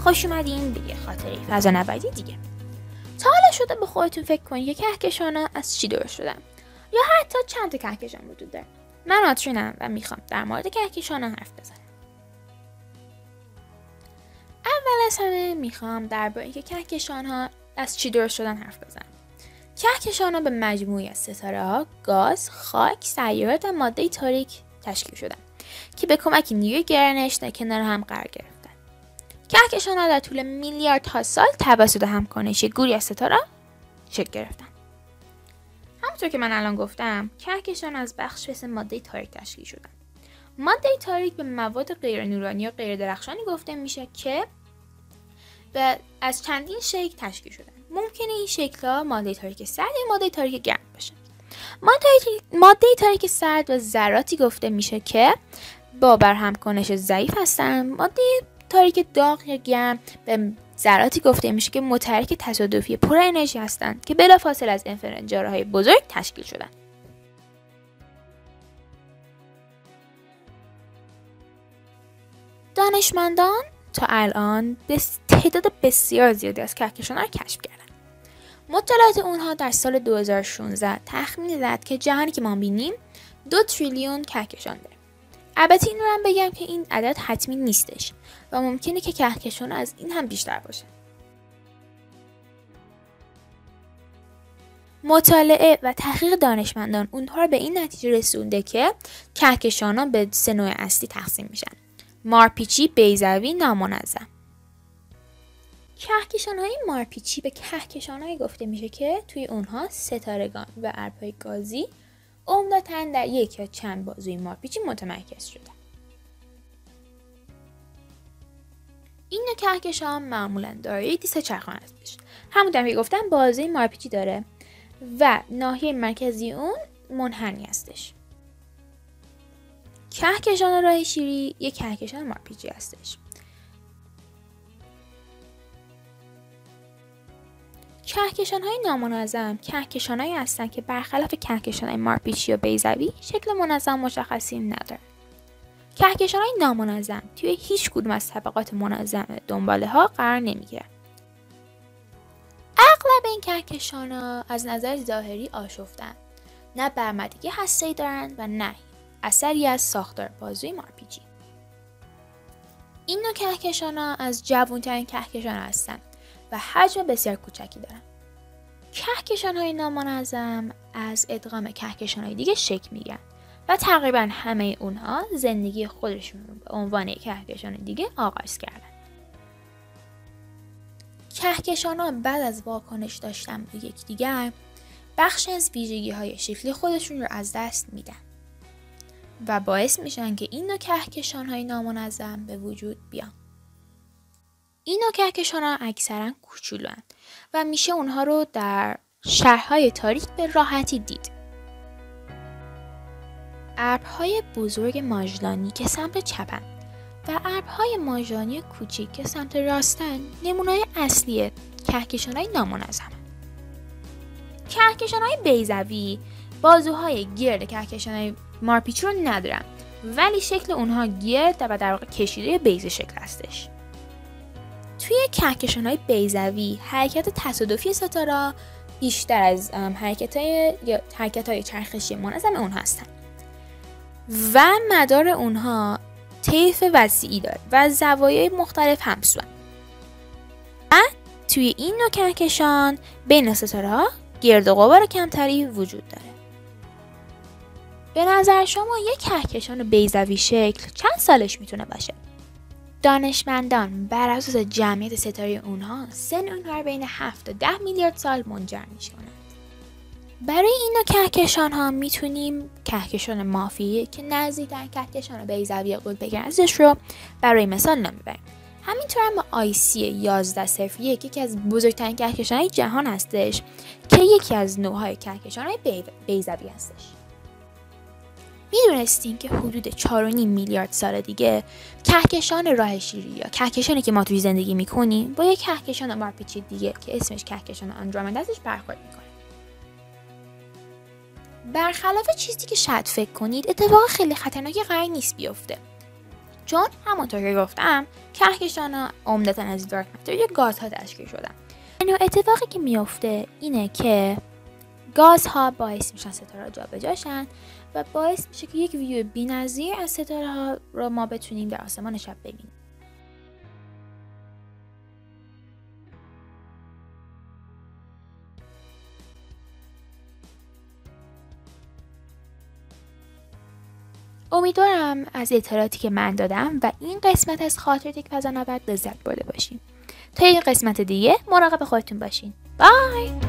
خوش اومدین به یه خاطره فضانوردی دیگه. تا حالا شده به خودتون فکر کنید که کهکشان‌ها از چی درست شدن؟ یا حتی چند تا کهکشان وجود داره؟ من آترینم و میخوام در مورد کهکشان‌ها حرف بزنم. اول از همه میخوام درباره اینکه کهکشان‌ها از چی درست شدن حرف بزنم. کهکشان‌ها به مجموعی از ستاره‌ها، گاز، خاک، سیارات و ماده تاریک تشکیل شدن که به کمک نیروی گرانش در کنار هم قرار گرفتن. کهکشان‌ها در طول میلیاردها سال توسط همکارش گروهی از ستاره شکل گرفتن. همونطور که من الان گفتم، کهکشان از بخش مثل ماده تاریک تشکیل شدن. ماده تاریک به مواد غیر نورانی یا غیر درخشانی گفته میشه که از چندین شکل تشکیل شدن. ممکنه این شکل‌ها ماده تاریک سرد یا ماده تاریک گرم باشه. ماده تاریک سرد و ذراتی گفته میشه که با برهمکنش ضعیف هستن. ماده تاریک داغ یا گرم به ذراتی گفته میشه که متحرک تصادفی پر انرژی هستن که بلافاصله از انفجارهای بزرگ تشکیل شدن. دانشمندان تا الان تعداد بسیار زیادی از کهکشان‌ها را کشف کردن. مطالعات اونها در سال 2016 تخمین زد که جهانی که ما بینیم 2 تریلیون کهکشان داره. البته این رو هم بگم که این عدد حتمی نیستش و ممکنه که کهکشان از این هم بیشتر باشه. مطالعه و تحقیق دانشمندان اونها رو به این نتیجه رسونده که کهکشان‌ها به 3 نوع اصلی تقسیم میشن: مارپیچی، بیضوی، نامنظم. کهکشان‌های مارپیچی به کهکشان‌هایی گفته میشه که توی اونها ستارگان و ابرهای گازی عمدتاً در یک یا چند بازوی مارپیچی متمرکز شده. این نوع کهکشان معمولاً دارای دیسک چرخان هستش. همونطور که گفتم بازوی مارپیچی داره و ناحیه مرکزی اون منحنی هستش. کهکشان راه شیری یک کهکشان مارپیچی هستش. کهکشان‌های نامنظم کهکشان‌هایی هستند که برخلاف کهکشان‌های مارپیچی و بیضوی شکل منظم مشخصی ندارند. کهکشان‌های نامنظم توی هیچ کدوم از طبقات منظم دنباله‌ها قرار نمی‌گیرند. اغلب این کهکشان‌ها از نظر ظاهری آشفتند، نه برمدگی هسته‌ای دارند و نه اثری از ساختار بازوی مارپیچی. این نوع کهکشان‌ها از جوان‌ترین کهکشان هستند و حجم بسیار کوچکی دارن. کهکشان‌های نامنظم از ادغام کهکشان‌های دیگه شکل میگیرن و تقریبا همه اونها زندگی خودشون رو به عنوان کهکشان دیگه آغاز کردن. کهکشان‌ها بعد از واکنش داشتن به یکدیگر بخش از ویژگی‌های شکلی خودشون رو از دست میدن و باعث میشن که این نوع کهکشان‌های نامنظم به وجود بیان. این نوع کهکشان‌ها اکثراً کوچولوئن و میشه اونها رو در شهرهای تاریک به راحتی دید. ابرهای بزرگ ماژلانی که سمت چپن و ابرهای ماژلانی کوچیک که سمت راستن نمونه‌های اصلی کهکشان‌های نامنظم. کهکشان‌های بیضوی بازوهای گرد کهکشان‌های مارپیچی رو ندارن، ولی شکل اونها گرد و در واقع کشیده بیضه شکل هستش. توی کهکشان‌های بیضوی حرکت تصادفی ستاره بیشتر از حرکت‌های چرخشی منظم اونها هستن و مدار اونها طیف وسیعی داره و زوایای مختلف همسوان. توی این نوع کهکشان بین ستاره‌ها گرد و غبار کمتری وجود داره. به نظر شما یک کهکشان بیضوی شکل چند سالش میتونه باشه؟ دانشمندان بر اساس جمعیت ستاره اونها سن اونها رو بین 7 تا 10 میلیارد سال منجر میشونند. برای این نوع کهکشان ها میتونیم کهکشان مافی که نزدیکترین کهکشان بیضوی قطب‌گرزش رو برای مثال نام ببریم. همینطور هم آیسی 1101 یکی از بزرگترین کهکشان‌های جهان هستش که یکی از نوع‌های کهکشان‌های بیضوی هستش. میدونستین که حدود 4.5 میلیارد سال دیگه کهکشان راه شیری یا کهکشانی که ما توی زندگی میکنیم با یک کهکشان مارپیچی دیگه که اسمش کهکشان آندرومدا هستش برخورد میکنه. برخلاف چیزی که شاید فکر کنید اتفاق خیلی خطرناکی قرار نیست بیفته، چون همونطور که گفتم کهکشان‌ها عمدتاً از دارک ماتر یا گازها تشکیل شدن. اتفاقی که میفته اینه که گازها باعث میشن ستاره جابجا شن و باعث میشه که یک ویو بی‌نظیر از ستاره ها رو ما بتونیم در آسمان شب ببینیم. امیدوارم از اطلاعاتی که من دادم و این قسمت از خاطرات یک فضانورد لذت برده باشیم. تا یک قسمت دیگه مراقب خودتون باشین. بای!